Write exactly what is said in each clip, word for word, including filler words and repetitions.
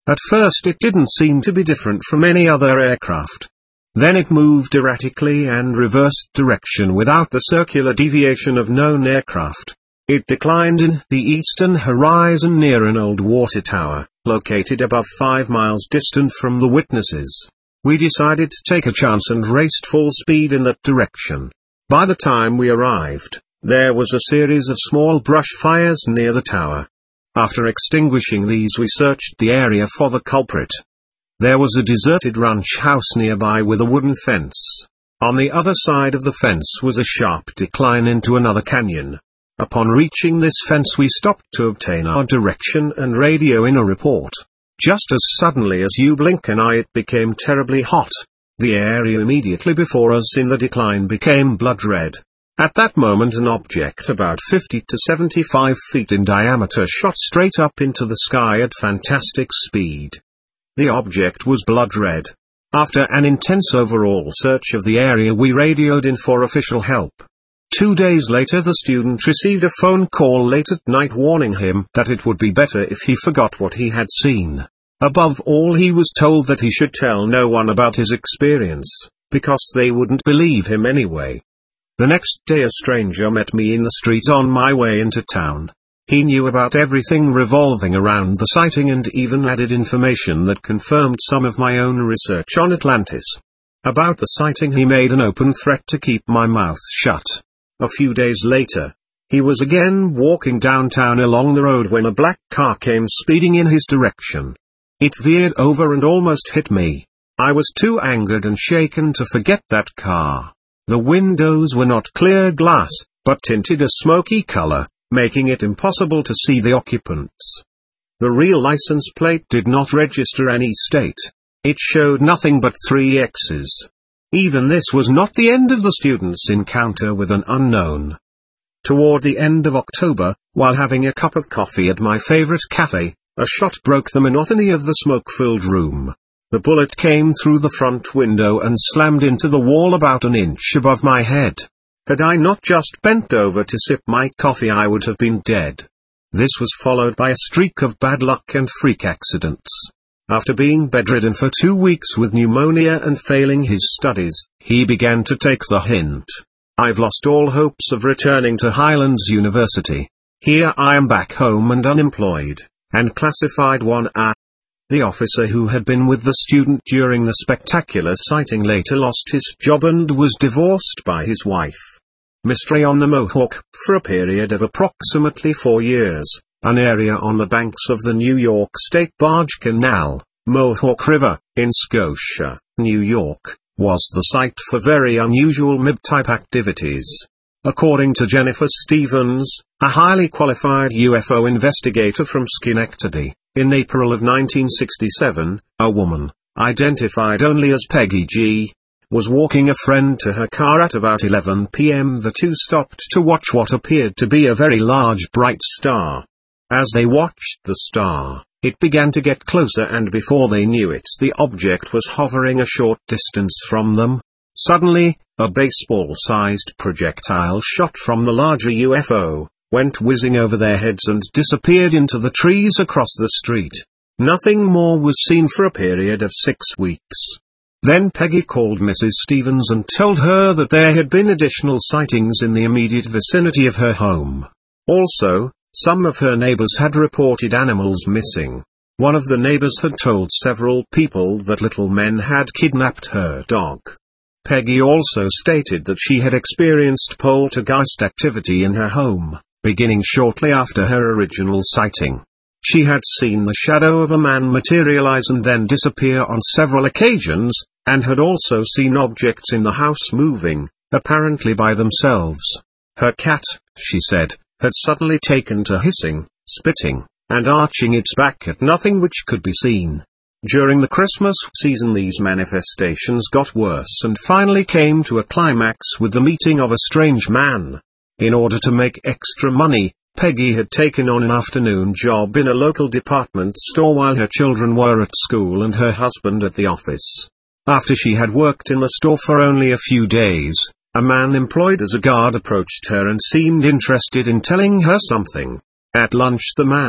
At first it didn't seem to be different from any other aircraft. Then it moved erratically and reversed direction without the circular deviation of known aircraft. It declined in the eastern horizon near an old water tower, located above five miles distant from the witnesses. We decided to take a chance and raced full speed in that direction. By the time we arrived, there was a series of small brush fires near the tower. After extinguishing these, we searched the area for the culprit. There was a deserted ranch house nearby with a wooden fence. On the other side of the fence was a sharp decline into another canyon. Upon reaching this fence, we stopped to obtain our direction and radio in a report. Just as suddenly as you blink an eye, it became terribly hot. The area immediately before us in the decline became blood red. At that moment an object about fifty to seventy-five feet in diameter shot straight up into the sky at fantastic speed. The object was blood red. After an intense overall search of the area, we radioed in for official help. Two days later the student received a phone call late at night warning him that it would be better if he forgot what he had seen. Above all, he was told that he should tell no one about his experience, because they wouldn't believe him anyway. The next day a stranger met me in the street on my way into town. He knew about everything revolving around the sighting and even added information that confirmed some of my own research on Atlantis. About the sighting he made an open threat to keep my mouth shut. A few days later, he was again walking downtown along the road when a black car came speeding in his direction. It veered over and almost hit me. I was too angered and shaken to forget that car. The windows were not clear glass, but tinted a smoky color, making it impossible to see the occupants. The real license plate did not register any state. It showed nothing but three X's. Even this was not the end of the student's encounter with an unknown. Toward the end of October, while having a cup of coffee at my favorite cafe, a shot broke the monotony of the smoke-filled room. The bullet came through the front window and slammed into the wall about an inch above my head. Had I not just bent over to sip my coffee, I would have been dead. This was followed by a streak of bad luck and freak accidents. After being bedridden for two weeks with pneumonia and failing his studies, he began to take the hint. I've lost all hopes of returning to Highlands University. Here I am back home and unemployed, and classified one A. The officer who had been with the student during the spectacular sighting later lost his job and was divorced by his wife. Mystery on the Mohawk, for a period of approximately four years. An area on the banks of the New York State Barge Canal, Mohawk River, in Scotia, New York, was the site for very unusual M I B-type activities. According to Jennifer Stevens, a highly qualified U F O investigator from Schenectady, in April of nineteen sixty-seven, a woman, identified only as Peggy G., was walking a friend to her car at about eleven p m The two stopped to watch what appeared to be a very large bright star. As they watched the star, it began to get closer, and before they knew it, the object was hovering a short distance from them. Suddenly, a baseball-sized projectile shot from the larger U F O, went whizzing over their heads and disappeared into the trees across the street. Nothing more was seen for a period of six weeks. Then Peggy called Missus Stevens and told her that there had been additional sightings in the immediate vicinity of her home. Also, some of her neighbors had reported animals missing. One of the neighbors had told several people that little men had kidnapped her dog. Peggy also stated that she had experienced poltergeist activity in her home, beginning shortly after her original sighting. She had seen the shadow of a man materialize and then disappear on several occasions, and had also seen objects in the house moving, apparently by themselves. Her cat, she said, had suddenly taken to hissing, spitting, and arching its back at nothing which could be seen. During the Christmas season these manifestations got worse and finally came to a climax with the meeting of a strange man. In order to make extra money, Peggy had taken on an afternoon job in a local department store while her children were at school and her husband at the office. After she had worked in the store for only a few days, a man employed as a guard approached her and seemed interested in telling her something. At lunch the man,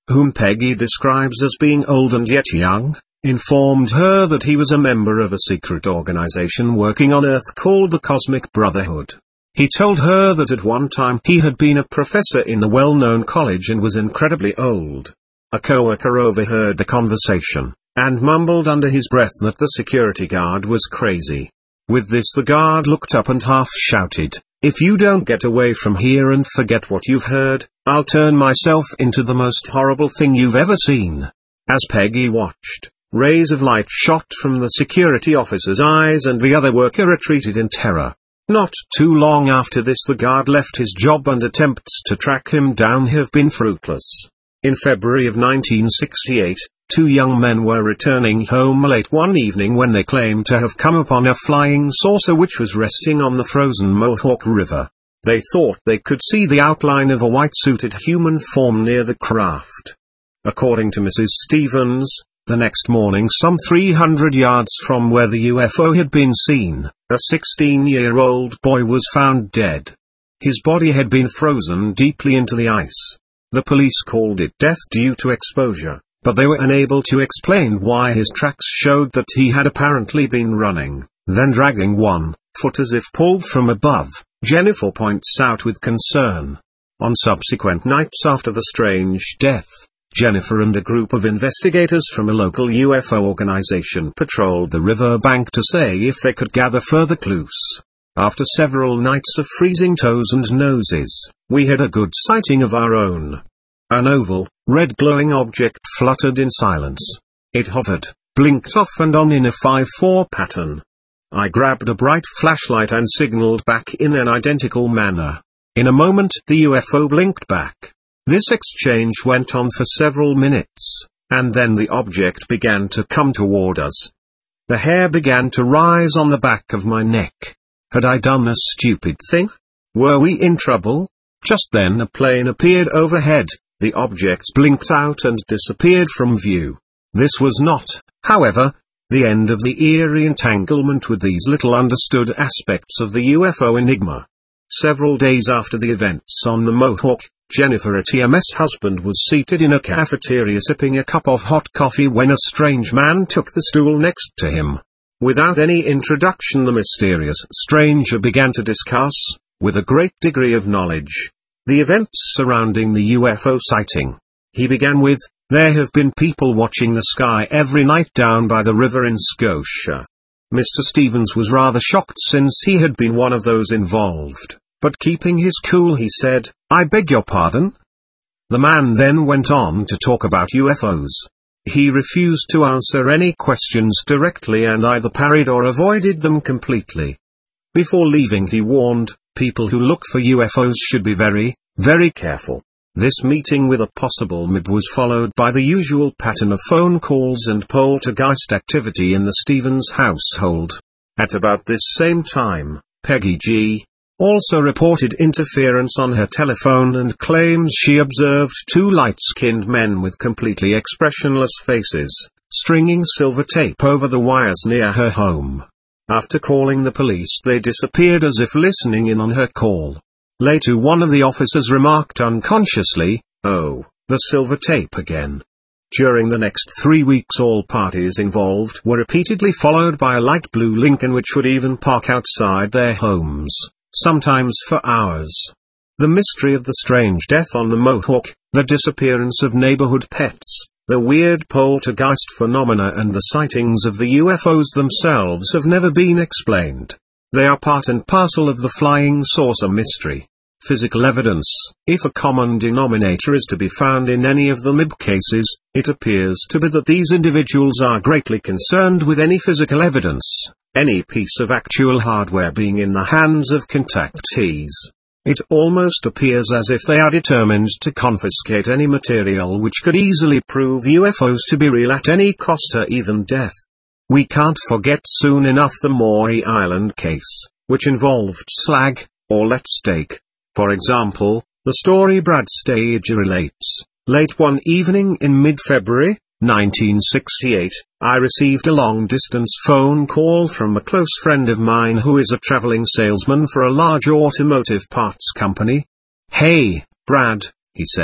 whom Peggy describes as being old and yet young, informed her that he was a member of a secret organization working on Earth called the Cosmic Brotherhood. He told her that at one time he had been a professor in the well-known college and was incredibly old. A coworker overheard the conversation, and mumbled under his breath that the security guard was crazy. With this the guard looked up and half shouted, "If you don't get away from here and forget what you've heard, I'll turn myself into the most horrible thing you've ever seen." As Peggy watched, rays of light shot from the security officer's eyes and the other worker retreated in terror. Not too long after this the guard left his job and attempts to track him down have been fruitless. In February of nineteen sixty-eight, two young men were returning home late one evening when they claimed to have come upon a flying saucer which was resting on the frozen Mohawk River. They thought they could see the outline of a white-suited human form near the craft. According to Missus Stevens, the next morning some three hundred yards from where the U F O had been seen, a sixteen-year-old boy was found dead. His body had been frozen deeply into the ice. The police called it death due to exposure, but they were unable to explain why his tracks showed that he had apparently been running, then dragging one foot as if pulled from above, Jennifer points out with concern. On subsequent nights after the strange death, Jennifer and a group of investigators from a local U F O organization patrolled the river bank to see if they could gather further clues. After several nights of freezing toes and noses, we had a good sighting of our own. An oval, red glowing object fluttered in silence. It hovered, blinked off and on in a five four pattern. I grabbed a bright flashlight and signaled back in an identical manner. In a moment the U F O blinked back. This exchange went on for several minutes, and then the object began to come toward us. The hair began to rise on the back of my neck. Had I done a stupid thing? Were we in trouble? Just then a plane appeared overhead, the objects blinked out and disappeared from view. This was not, however, the end of the eerie entanglement with these little understood aspects of the U F O enigma. Several days after the events on the Mohawk, Jennifer T M's husband was seated in a cafeteria sipping a cup of hot coffee when a strange man took the stool next to him. Without any introduction the mysterious stranger began to discuss, with a great degree of knowledge, the events surrounding the U F O sighting. He began with, "There have been people watching the sky every night down by the river in Scotia." Mister Stevens was rather shocked since he had been one of those involved, but keeping his cool he said, "I beg your pardon?" The man then went on to talk about U F Os. He refused to answer any questions directly and either parried or avoided them completely. Before leaving he warned, people who look for U F Os should be very, very careful. This meeting with a possible M I B was followed by the usual pattern of phone calls and poltergeist activity in the Stevens household. At about this same time, Peggy G. also reported interference on her telephone and claims she observed two light-skinned men with completely expressionless faces, stringing silver tape over the wires near her home. After calling the police they disappeared as if listening in on her call. Later one of the officers remarked unconsciously, "Oh, the silver tape again." During the next three weeks all parties involved were repeatedly followed by a light blue Lincoln which would even park outside their homes, sometimes for hours. The mystery of the strange death on the Mohawk, the disappearance of neighborhood pets, the weird poltergeist phenomena and the sightings of the U F Os themselves have never been explained. They are part and parcel of the flying saucer mystery. Physical evidence, if a common denominator is to be found in any of the M I B cases, it appears to be that these individuals are greatly concerned with any physical evidence, any piece of actual hardware being in the hands of contactees. It almost appears as if they are determined to confiscate any material which could easily prove U F Os to be real at any cost or even death. We can't forget soon enough the Maury Island case, which involved slag, or lead stake. For example, the story Brad Stage relates, late one evening in mid-February, nineteen sixty-eight, I received a long-distance phone call from a close friend of mine who is a traveling salesman for a large automotive parts company. "Hey, Brad," he said,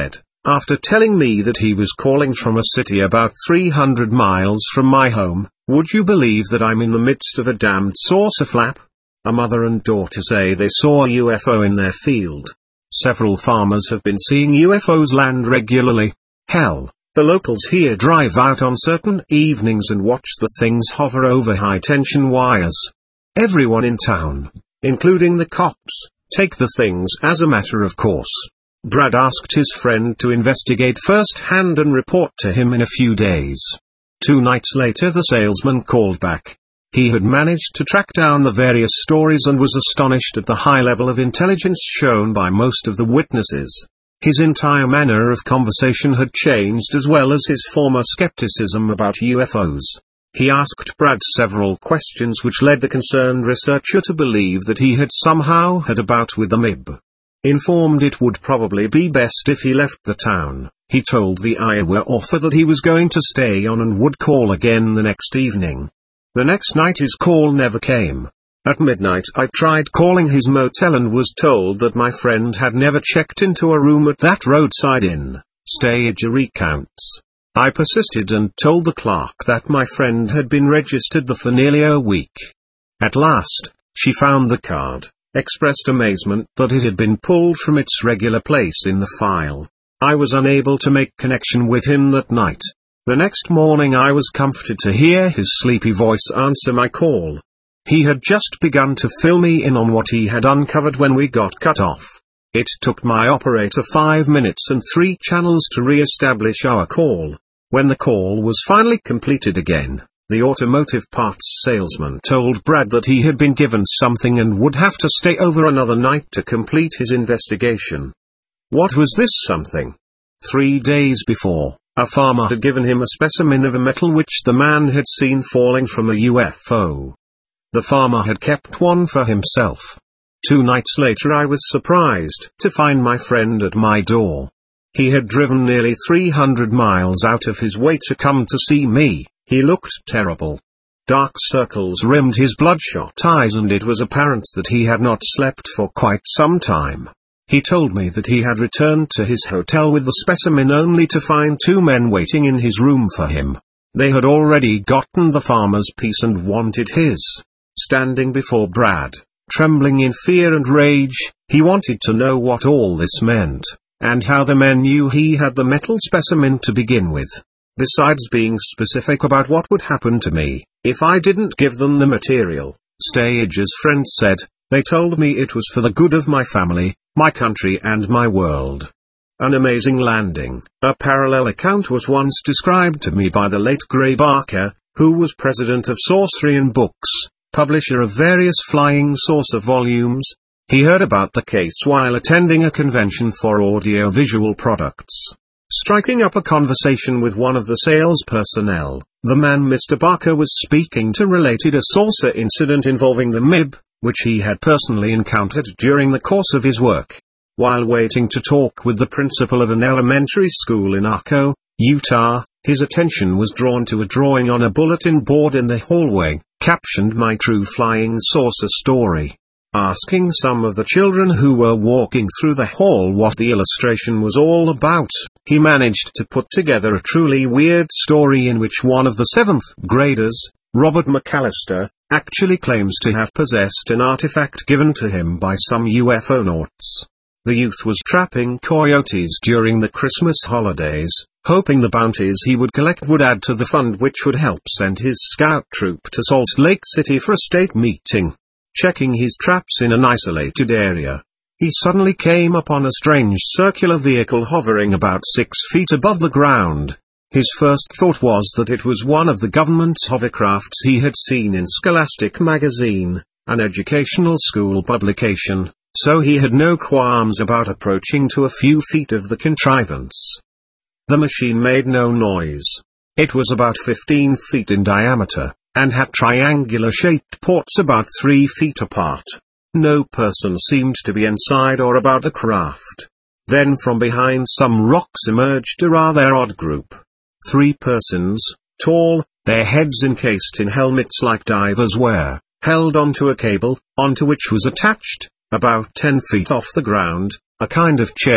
After telling me that he was calling from a city about three hundred miles from my home, would you believe that I'm in the midst of a damned saucer flap? A mother and daughter say they saw a U F O in their field. Several farmers have been seeing U F Os land regularly. Hell, the locals here drive out on certain evenings and watch the things hover over high-tension wires. Everyone in town, including the cops, take the things as a matter of course. Brad asked his friend to investigate firsthand and report to him in a few days. Two nights later the salesman called back. He had managed to track down the various stories and was astonished at the high level of intelligence shown by most of the witnesses. His entire manner of conversation had changed as well as his former skepticism about U F Os. He asked Brad several questions which led the concerned researcher to believe that he had somehow had a bout with the M I B. Informed it would probably be best if he left the town, he told the Iowa author that he was going to stay on and would call again the next evening. The next night his call never came. At midnight I tried calling his motel and was told that my friend had never checked into a room at that roadside inn. Stager recounts. I persisted and told the clerk that my friend had been registered there for nearly a week. At last, she found the card, expressed amazement that it had been pulled from its regular place in the file. I was unable to make connection with him that night. The next morning I was comforted to hear his sleepy voice answer my call. He had just begun to fill me in on what he had uncovered when we got cut off. It took my operator five minutes and three channels to re-establish our call. When the call was finally completed again, the automotive parts salesman told Brad that he had been given something and would have to stay over another night to complete his investigation. What was this something? Three days before, a farmer had given him a specimen of a metal which the man had seen falling from a U F O. The farmer had kept one for himself. Two nights later I was surprised to find my friend at my door. He had driven nearly three hundred miles out of his way to come to see me. He looked terrible. Dark circles rimmed his bloodshot eyes and it was apparent that he had not slept for quite some time. He told me that he had returned to his hotel with the specimen only to find two men waiting in his room for him. They had already gotten the farmer's piece and wanted his. Standing before Brad, trembling in fear and rage, he wanted to know what all this meant, and how the men knew he had the metal specimen to begin with. Besides being specific about what would happen to me if I didn't give them the material, Stager's friend said, they told me it was for the good of my family, my country and my world. An amazing landing. A parallel account was once described to me by the late Gray Barker, who was president of Saucerian Books, publisher of various flying saucer volumes. He heard about the case while attending a convention for audio-visual products. Striking up a conversation with one of the sales personnel, the man Mister Barker was speaking to related a saucer incident involving the M I B, which he had personally encountered during the course of his work. While waiting to talk with the principal of an elementary school in Arco, Utah, his attention was drawn to a drawing on a bulletin board in the hallway, captioned "My True Flying Saucer Story." Asking some of the children who were walking through the hall what the illustration was all about, he managed to put together a truly weird story in which one of the seventh graders, Robert McAllister, actually claims to have possessed an artifact given to him by some U F O nauts. The youth was trapping coyotes during the Christmas holidays, hoping the bounties he would collect would add to the fund which would help send his scout troop to Salt Lake City for a state meeting. Checking his traps in an isolated area, he suddenly came upon a strange circular vehicle hovering about six feet above the ground. His first thought was that it was one of the government's hovercrafts he had seen in Scholastic magazine, an educational school publication, so he had no qualms about approaching to a few feet of the contrivance. The machine made no noise. It was about fifteen feet in diameter, and had triangular-shaped ports about three feet apart. No person seemed to be inside or about the craft. Then from behind some rocks emerged a rather odd group. Three persons, tall, their heads encased in helmets like divers wear, held onto a cable, onto which was attached, about ten feet off the ground, a kind of chair,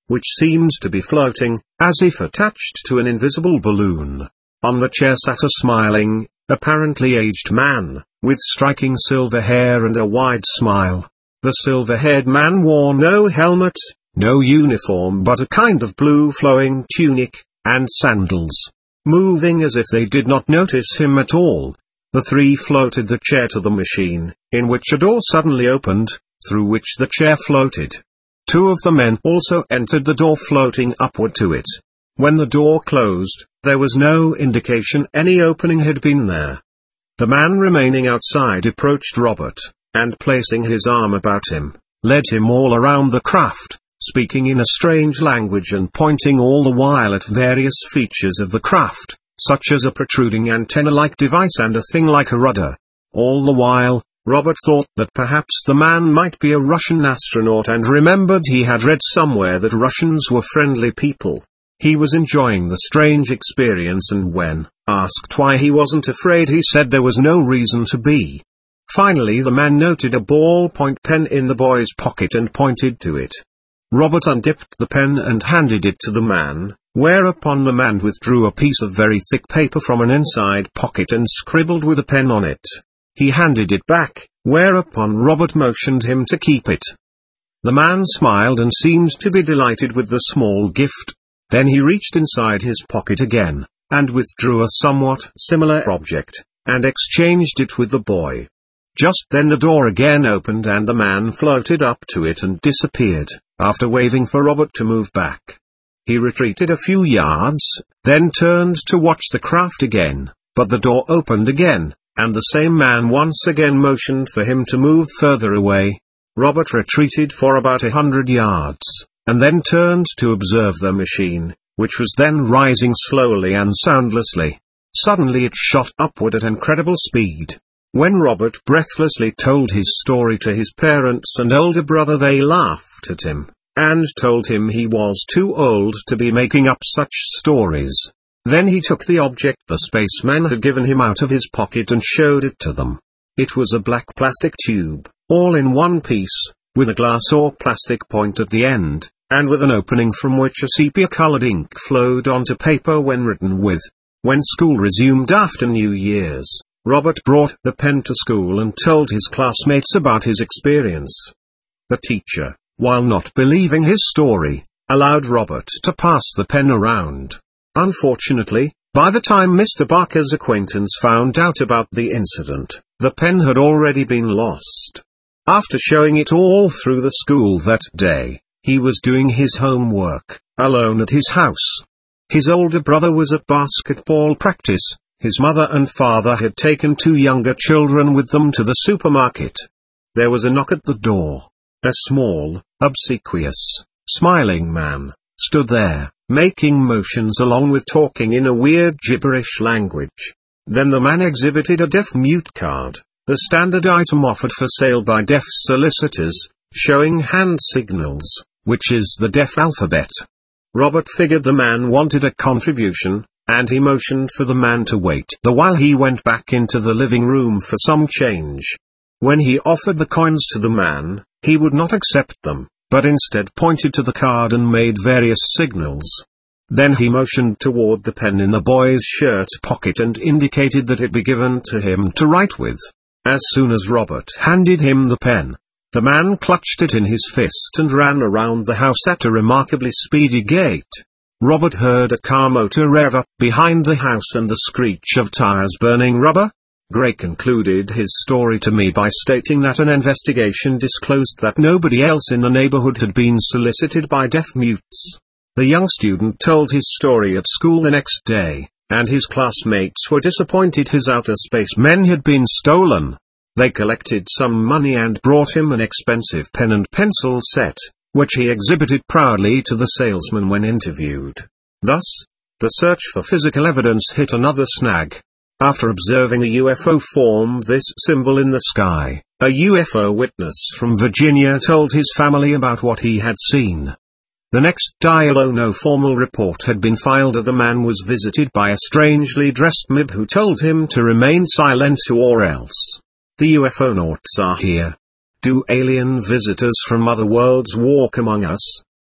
which seemed to be floating, as if attached to an invisible balloon. On the chair sat a smiling, apparently aged man, with striking silver hair and a wide smile. The silver-haired man wore no helmet, no uniform but a kind of blue flowing tunic, and sandals. Moving as if they did not notice him at all, the three floated the chair to the machine, in which a door suddenly opened, through which the chair floated. Two of the men also entered the door, floating upward to it. When the door closed, there was no indication any opening had been there. The man remaining outside approached Robert, and placing his arm about him, led him all around the craft, speaking in a strange language and pointing all the while at various features of the craft, such as a protruding antenna-like device and a thing like a rudder. All the while, Robert thought that perhaps the man might be a Russian astronaut and remembered he had read somewhere that Russians were friendly people. He was enjoying the strange experience, and when asked why he wasn't afraid, he said there was no reason to be. Finally the man noted a ballpoint pen in the boy's pocket and pointed to it. Robert undipped the pen and handed it to the man, whereupon the man withdrew a piece of very thick paper from an inside pocket and scribbled with a pen on it. He handed it back, whereupon Robert motioned him to keep it. The man smiled and seemed to be delighted with the small gift. Then he reached inside his pocket again, and withdrew a somewhat similar object, and exchanged it with the boy. Just then the door again opened and the man floated up to it and disappeared, after waving for Robert to move back. He retreated a few yards, then turned to watch the craft again, but the door opened again, and the same man once again motioned for him to move further away. Robert retreated for about a hundred yards, and then turned to observe the machine, which was then rising slowly and soundlessly. Suddenly it shot upward at incredible speed. When Robert breathlessly told his story to his parents and older brother, they laughed at him, and told him he was too old to be making up such stories. Then he took the object the spaceman had given him out of his pocket and showed it to them. It was a black plastic tube, all in one piece, with a glass or plastic point at the end, and with an opening from which a sepia-colored ink flowed onto paper when written with. When school resumed after New Year's, Robert brought the pen to school and told his classmates about his experience. The teacher, while not believing his story, allowed Robert to pass the pen around. Unfortunately, by the time Mister Barker's acquaintance found out about the incident, the pen had already been lost. After showing it all through the school that day, he was doing his homework, alone at his house. His older brother was at basketball practice. His mother and father had taken two younger children with them to the supermarket. There was a knock at the door. A small, obsequious, smiling man stood there, making motions along with talking in a weird gibberish language. Then the man exhibited a deaf-mute card, the standard item offered for sale by deaf solicitors, showing hand signals, which is the deaf alphabet. Robert figured the man wanted a contribution, and he motioned for the man to wait the while he went back into the living room for some change. When he offered the coins to the man, he would not accept them, but instead pointed to the card and made various signals. Then he motioned toward the pen in the boy's shirt pocket and indicated that it be given to him to write with. As soon as Robert handed him the pen, the man clutched it in his fist and ran around the house at a remarkably speedy gait. Robert heard a car motor rev up behind the house and the screech of tires burning rubber. Gray concluded his story to me by stating that an investigation disclosed that nobody else in the neighborhood had been solicited by deaf mutes. The young student told his story at school the next day, and his classmates were disappointed his outer space men had been stolen. They collected some money and brought him an expensive pen and pencil set, which he exhibited proudly to the salesman when interviewed. Thus, the search for physical evidence hit another snag. After observing a U F O form this symbol in the sky, a U F O witness from Virginia told his family about what he had seen. The next day, although no formal report had been filed, the man was visited by a strangely dressed M I B who told him to remain silent or else. The U F O nauts are here. Do alien visitors from other worlds walk among us?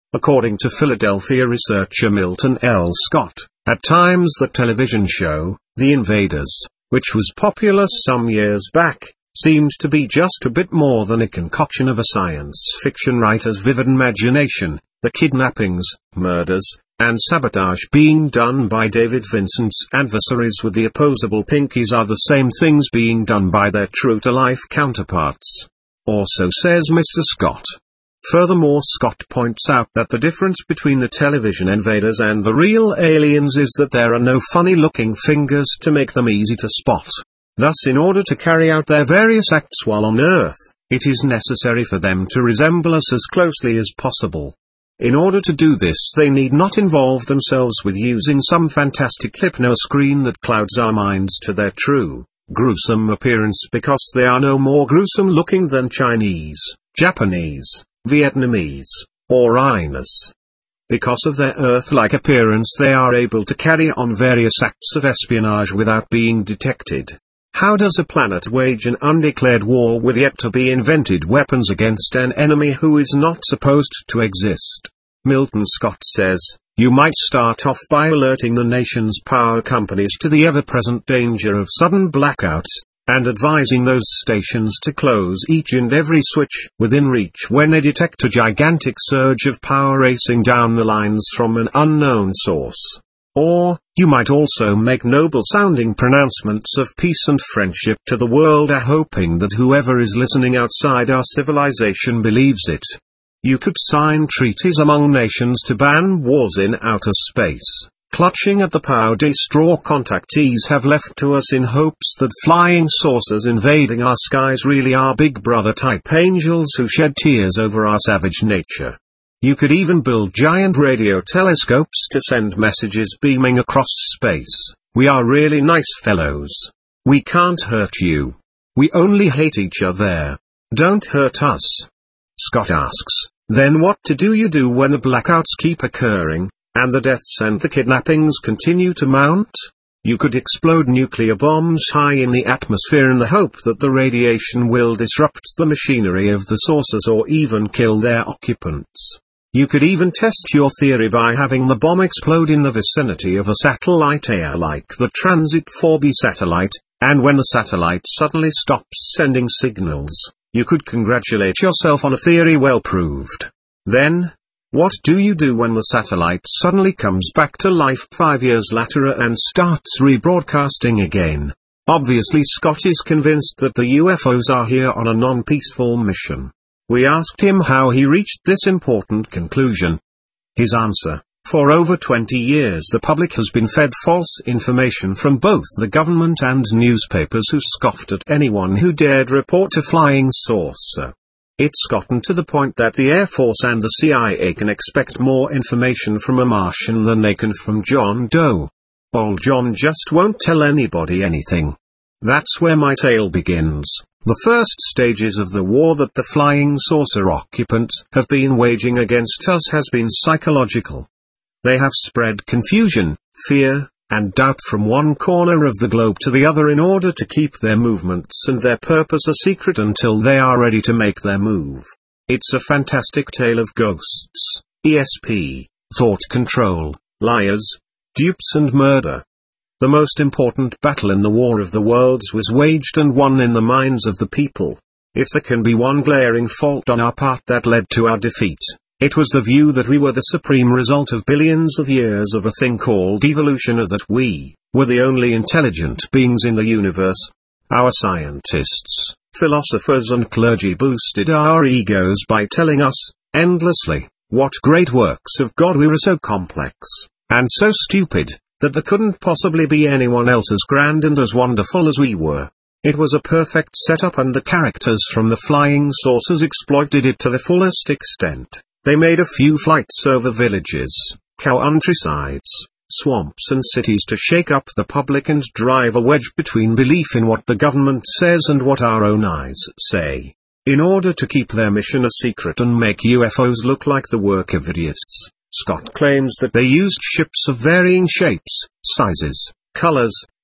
According to Philadelphia researcher Milton L. Scott, at times the television show, The Invaders, which was popular some years back, seemed to be just a bit more than a concoction of a science fiction writer's vivid imagination, the kidnappings, murders, and sabotage being done by David Vincent's adversaries with the opposable Pinkies are the same things being done by their true-to-life counterparts. Also says Mister Scott. Furthermore, Scott points out that the difference between the television invaders and the real aliens is that there are no funny-looking fingers to make them easy to spot. Thus, in order to carry out their various acts while on Earth, it is necessary for them to resemble us as closely as possible. In order to do this, they need not involve themselves with using some fantastic hypno-screen that clouds our minds to their true, gruesome appearance, because they are no more gruesome looking than Chinese, Japanese, Vietnamese, or Inus. Because of their Earth-like appearance, they are able to carry on various acts of espionage without being detected. How does a planet wage an undeclared war with yet-to-be-invented weapons against an enemy who is not supposed to exist? Milton Scott says, you might start off by alerting the nation's power companies to the ever-present danger of sudden blackouts, and advising those stations to close each and every switch within reach when they detect a gigantic surge of power racing down the lines from an unknown source. Or, you might also make noble-sounding pronouncements of peace and friendship to the world, hoping that whoever is listening outside our civilization believes it. You could sign treaties among nations to ban wars in outer space, clutching at the power de straw contactees have left to us in hopes that flying saucers invading our skies really are Big Brother-type angels who shed tears over our savage nature. You could even build giant radio telescopes to send messages beaming across space. We are really nice fellows. We can't hurt you. We only hate each other. Don't hurt us. Scott asks, then what do you do when the blackouts keep occurring, and the deaths and the kidnappings continue to mount? You could explode nuclear bombs high in the atmosphere in the hope that the radiation will disrupt the machinery of the saucers or even kill their occupants. You could even test your theory by having the bomb explode in the vicinity of a satellite air like the Transit four B satellite, and when the satellite suddenly stops sending signals, you could congratulate yourself on a theory well proved. Then, what do you do when the satellite suddenly comes back to life five years later and starts rebroadcasting again? Obviously, Scott is convinced that the U F Os are here on a non-peaceful mission. We asked him how he reached this important conclusion. His answer, for over twenty years the public has been fed false information from both the government and newspapers who scoffed at anyone who dared report a flying saucer. It's gotten to the point that the Air Force and the C I A can expect more information from a Martian than they can from John Doe. Old John just won't tell anybody anything. That's where my tale begins. The first stages of the war that the flying saucer occupants have been waging against us has been psychological. They have spread confusion, fear, and doubt from one corner of the globe to the other in order to keep their movements and their purpose a secret until they are ready to make their move. It's a fantastic tale of ghosts, E S P, thought control, liars, dupes and murder. The most important battle in the War of the Worlds was waged and won in the minds of the people. If there can be one glaring fault on our part that led to our defeat, it was the view that we were the supreme result of billions of years of a thing called evolution, or that we were the only intelligent beings in the universe. Our scientists, philosophers and clergy boosted our egos by telling us, endlessly, what great works of God we were, so complex, and so stupid, that there couldn't possibly be anyone else as grand and as wonderful as we were. It was a perfect setup, and the characters from the flying saucers exploited it to the fullest extent. They made a few flights over villages, countrysides, swamps and cities to shake up the public and drive a wedge between belief in what the government says and what our own eyes say. In order to keep their mission a secret and make U F Os look like the work of idiots, Scott claims that they used ships of varying shapes, sizes, colors,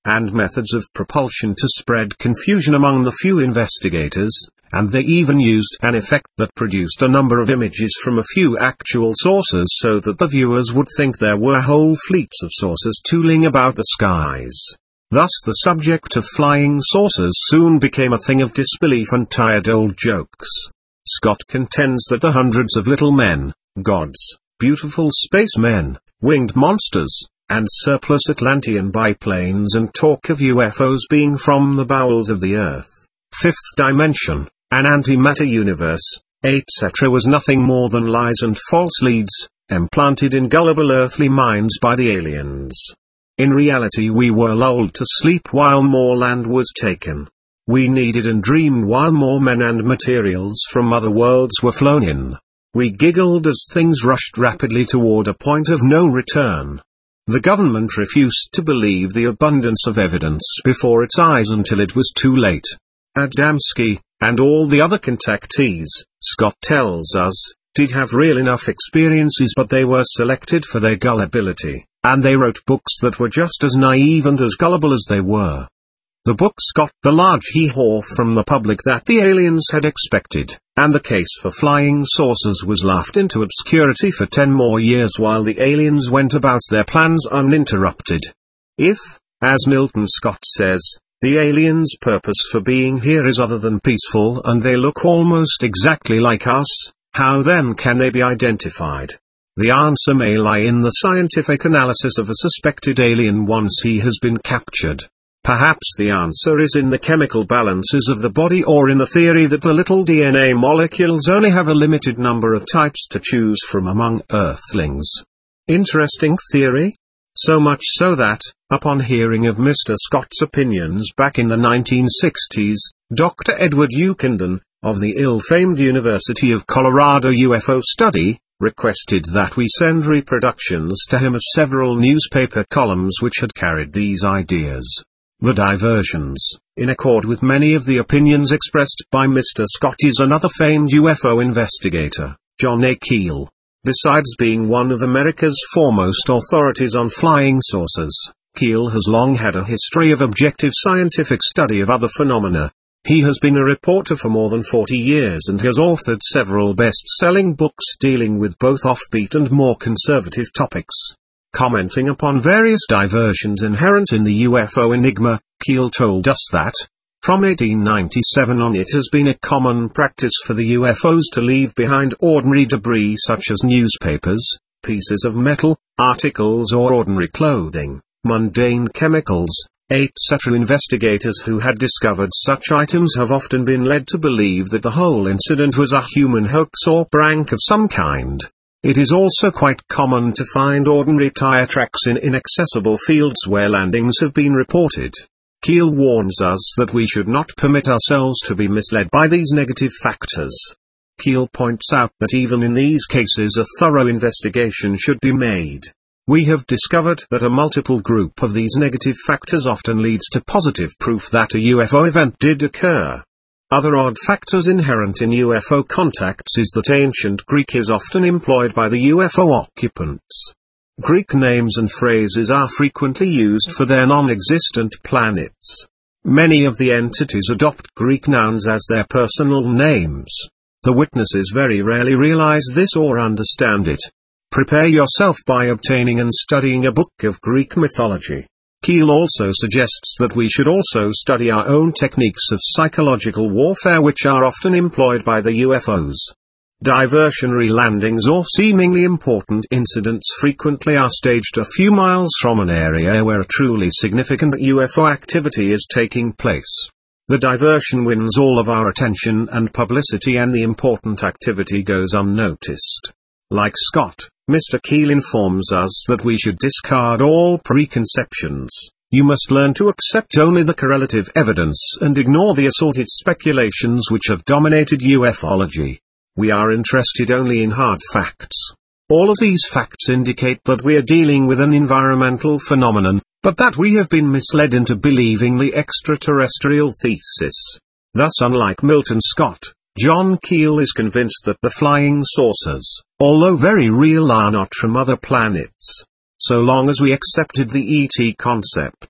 and methods of propulsion to spread confusion among the few investigators, and they even used an effect that produced a number of images from a few actual sources so that the viewers would think there were whole fleets of saucers tooling about the skies. Thus the subject of flying saucers soon became a thing of disbelief and tired old jokes. Scott contends that the hundreds of little men, gods, beautiful spacemen, winged monsters, and surplus Atlantean biplanes and talk of U F Os being from the bowels of the Earth, fifth dimension, an antimatter universe, et cetera was nothing more than lies and false leads, implanted in gullible earthly minds by the aliens. In reality we were lulled to sleep while more land was taken. We needed and dreamed while more men and materials from other worlds were flown in. We giggled as things rushed rapidly toward a point of no return. The government refused to believe the abundance of evidence before its eyes until it was too late. Adamski, and all the other contactees, Scott tells us, did have real enough experiences, but they were selected for their gullibility, and they wrote books that were just as naive and as gullible as they were. The books got the large hee-haw from the public that the aliens had expected, and the case for flying saucers was laughed into obscurity for ten more years while the aliens went about their plans uninterrupted. If, as Milton Scott says, the aliens' purpose for being here is other than peaceful and they look almost exactly like us, how then can they be identified? The answer may lie in the scientific analysis of a suspected alien once he has been captured. Perhaps the answer is in the chemical balances of the body, or in the theory that the little D N A molecules only have a limited number of types to choose from among Earthlings. Interesting theory? So much so that, upon hearing of Mister Scott's opinions back in the nineteen sixties, Doctor Edward Ukenden, of the ill-famed University of Colorado U F O study, requested that we send reproductions to him of several newspaper columns which had carried these ideas. The diversions, in accord with many of the opinions expressed by Mister Scott, is another famed U F O investigator, John A. Keel. Besides being one of America's foremost authorities on flying saucers, Keel has long had a history of objective scientific study of other phenomena. He has been a reporter for more than forty years and has authored several best-selling books dealing with both offbeat and more conservative topics. Commenting upon various diversions inherent in the U F O enigma, Keel told us that, from eighteen ninety-seven on, it has been a common practice for the U F Os to leave behind ordinary debris such as newspapers, pieces of metal, articles or ordinary clothing, mundane chemicals, et cetera. Investigators who had discovered such items have often been led to believe that the whole incident was a human hoax or prank of some kind. It is also quite common to find ordinary tire tracks in inaccessible fields where landings have been reported. Keel warns us that we should not permit ourselves to be misled by these negative factors. Keel points out that even in these cases a thorough investigation should be made. We have discovered that a multiple group of these negative factors often leads to positive proof that a U F O event did occur. Other odd factors inherent in U F O contacts is that ancient Greek is often employed by the U F O occupants. Greek names and phrases are frequently used for their non-existent planets. Many of the entities adopt Greek nouns as their personal names. The witnesses very rarely realize this or understand it. Prepare yourself by obtaining and studying a book of Greek mythology. Keel also suggests that we should also study our own techniques of psychological warfare which are often employed by the U F Os. Diversionary landings or seemingly important incidents frequently are staged a few miles from an area where a truly significant U F O activity is taking place. The diversion wins all of our attention and publicity, and the important activity goes unnoticed. Like Scott, Mister Keel informs us that we should discard all preconceptions. You must learn to accept only the correlative evidence and ignore the assorted speculations which have dominated ufology. We are interested only in hard facts. All of these facts indicate that we are dealing with an environmental phenomenon, but that we have been misled into believing the extraterrestrial thesis. Thus, unlike Milton Scott, John Keel is convinced that the flying saucers, although very real, are not from other planets. So long as we accepted the E T concept,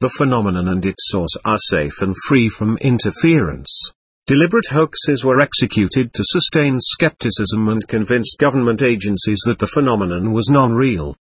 The phenomenon and its source are safe and free from interference. Deliberate hoaxes were executed to sustain skepticism and convince government agencies that the phenomenon was non-real.